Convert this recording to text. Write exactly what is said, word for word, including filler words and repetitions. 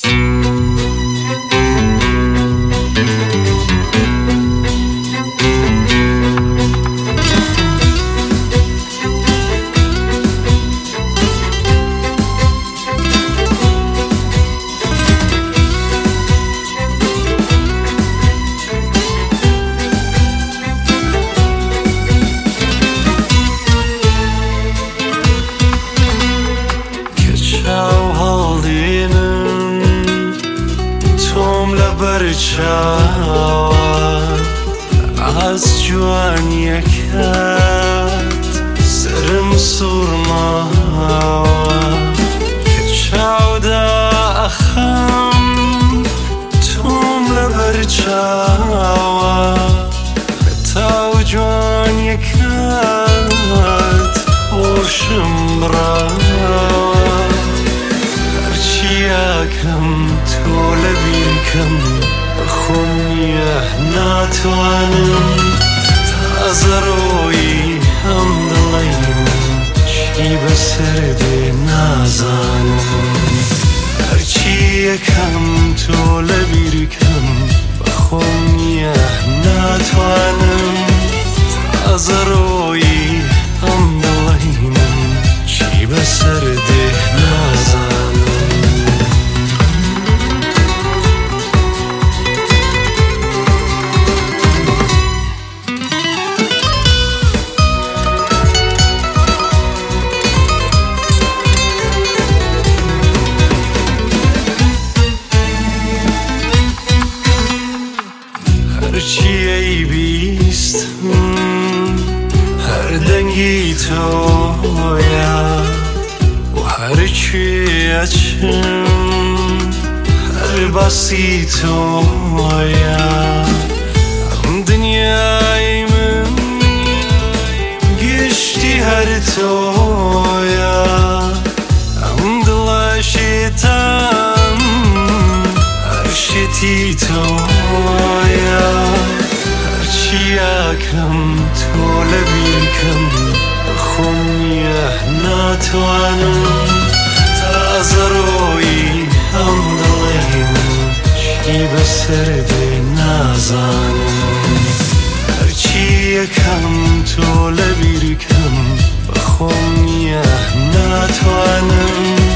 از جوانیەکەت سرم سوورماوە کە چاودا ئەخەم تۆم لەبەر چاوە هەتاو جوانیەکەت هۆشم بڕاوە هەرچی یاکەم تۆ لەبیرکەم بەخۆم نییە ناتوانم تازە ڕۆیی هەم دڵی من چی بەسەر دێ نازانم هەرچی یەکەم تۆ لەبیرکەم بەخۆم نییە ناتوانم تازە ڕۆیی هەم دڵی من چی بەسەر دێ نازانم هەرچی ئەیبیستم هەر دەنگی تۆیە و هەرکوێ ئەچم هەر باسی تۆیە ئەم دنیای من گشتی هەر تۆیە ئەم دڵە شێتان هەر شێتی تۆیە هەرچی یاکەم تۆ لەبیرکەم بەخۆم نییە ناتوانم تازە ڕۆیی هەم دڵی من چی بەسەر دێ نازانم هەرچی یەکەم تۆ لەبیرکەم بەخۆم نییە ناتوانم